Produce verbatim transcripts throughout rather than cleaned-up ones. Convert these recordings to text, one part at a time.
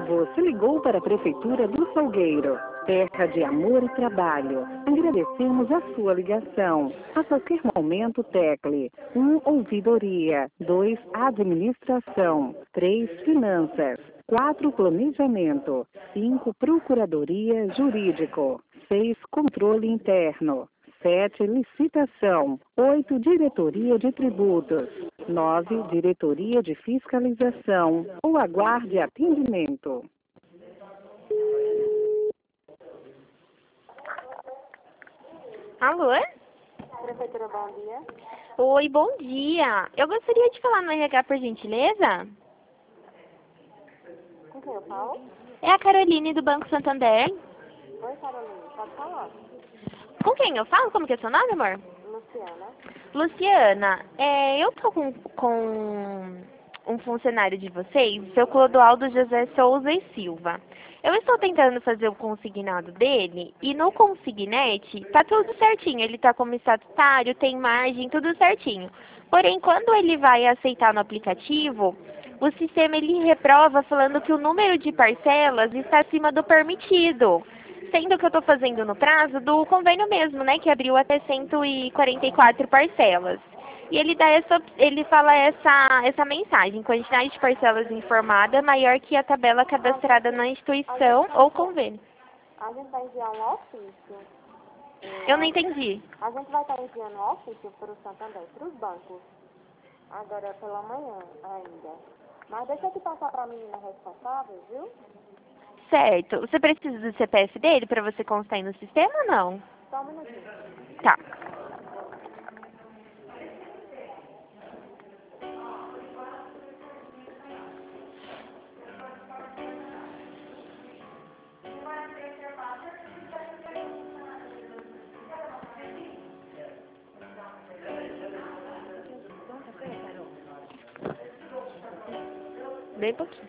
Você ligou para a Prefeitura do Salgueiro, terra de amor e trabalho. Agradecemos a sua ligação. A qualquer momento, tecle um Ouvidoria, dois Administração, três Finanças, quatro Planejamento, cinco Procuradoria Jurídico, seis Controle Interno, sete Licitação, oito Diretoria de Tributos, nove Diretoria de Fiscalização ou aguarde atendimento. Alô? Prefeitura, bom dia. Oi, bom dia. Eu gostaria de falar no R H, por gentileza. Com quem eu falo? É a Caroline do Banco Santander. Oi, Carolina, pode falar. Com quem eu falo? Como que é seu nome, amor? Luciana. Luciana, é, eu tô com, com um funcionário de vocês, seu Clodoaldo José Souza e Silva. Eu estou tentando fazer o consignado dele e no consignete tá tudo certinho. Ele tá como estatutário, tem margem, tudo certinho. Porém, quando ele vai aceitar no aplicativo, o sistema ele reprova falando que o número de parcelas está acima do permitido. Sendo que eu estou fazendo no prazo do convênio mesmo, né? Que abriu até cento e quarenta e quatro parcelas. E ele dá essa, ele fala essa, essa mensagem, quantidade de parcelas informada maior que a tabela cadastrada na instituição ou convênio. A gente vai enviar um ofício. Eu não entendi. A gente vai estar enviando um ofício para o Santander, para os bancos. Agora pela manhã ainda. Mas deixa eu te passar para a menina responsável, viu? Certo. Você precisa do C P F dele para você constar aí no sistema ou não? Só um minutinho. Tá. Bem pouquinho.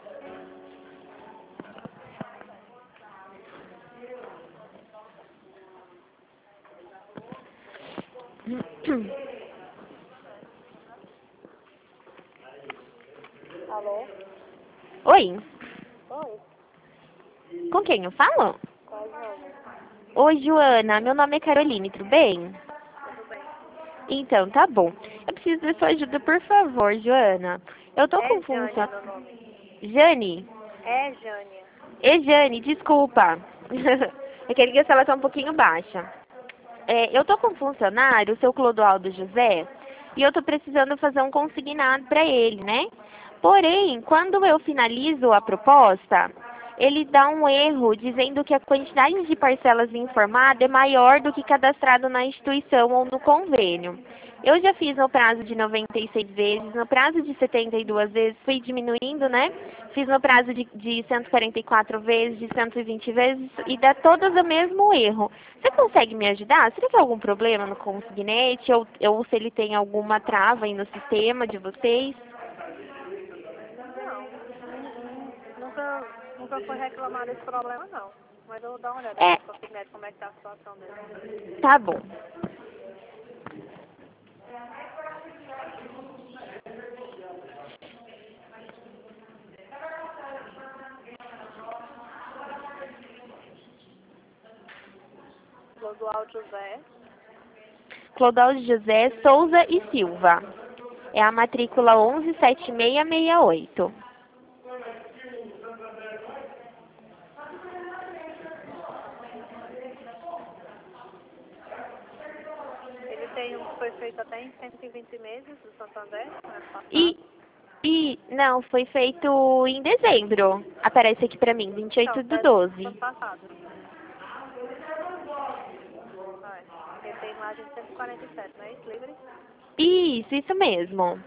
Alô? Oi, Oi, com quem eu falo? qual é o nome? Oi, Joana, meu nome é Caroline, tudo bem? Tudo bem? Então, tá bom. Eu preciso da sua ajuda, por favor, Joana. Eu tô É com Jânia função... meu nome. Jane? É Jânia. E Jane, desculpa. É que a ligação ela tá um pouquinho baixa. É, eu tô com um funcionário, o seu Clodoaldo José, e eu tô precisando fazer um consignado para ele, né? Porém, quando eu finalizo a proposta, ele dá um erro dizendo que a quantidade de parcelas informada é maior do que cadastrado na instituição ou no convênio. Eu já fiz no prazo de noventa e seis vezes, no prazo de setenta e duas vezes, fui diminuindo, né? Fiz no prazo de, de cento e quarenta e quatro vezes, de cento e vinte vezes, e dá todas o mesmo erro. Você consegue me ajudar? Será que tem algum problema no consignete, ou, ou se ele tem alguma trava aí no sistema de vocês? Não, nunca, nunca foi reclamado desse problema, não. Mas eu vou dar uma olhada aqui É, no consignado como é que tá a situação dele. tá bom. Clodoaldo José. Clodoaldo José Souza e Silva. É a matrícula onze sete seis seis oito. Ele tem um que foi feito até em cento e vinte meses do Santander, no ano passado. E, e, não, foi feito em dezembro. Aparece aqui pra mim, vinte e oito Não, do dezembro do doze. ano passado. Vai. Ele tem margem de cento e quarenta e sete, não é isso? Livre? Isso, isso mesmo.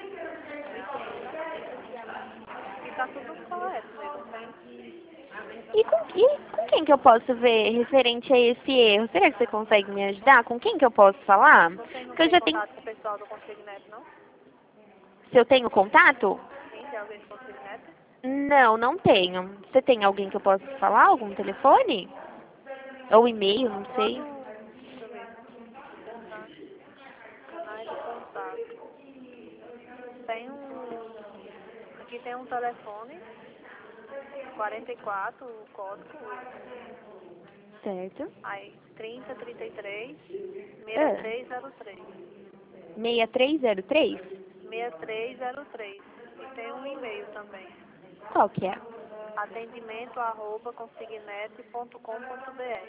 E tá tudo correto mesmo, tem. E com, e com quem que eu posso ver referente a esse erro? Será que você consegue me ajudar? Com quem que eu posso falar? Você não Porque eu tem já tenho... contato com o pessoal do Consignet, não? Se eu tenho contato? Sim, tem alguém do Consignet? Não, não tenho. Você tem alguém que eu possa falar? Algum telefone? Ou e-mail, não sei. Quando. Deixa eu ver. Contato. Canais de contato. Tem um. Aqui tem um telefone. quarenta e quatro, o código. Certo. Aí, trinta, trinta e três, Ah. sessenta e três zero três. seis três zero três? sessenta e três zero três. E tem um e-mail também. Qual que é? Atendimento arroba consignet ponto com ponto br.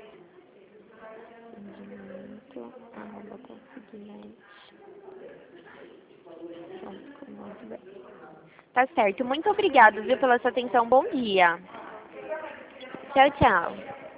Atendimento arroba consignet ponto com ponto br. Tá certo. Muito obrigada, viu, pela sua atenção. Bom dia. Tchau, tchau.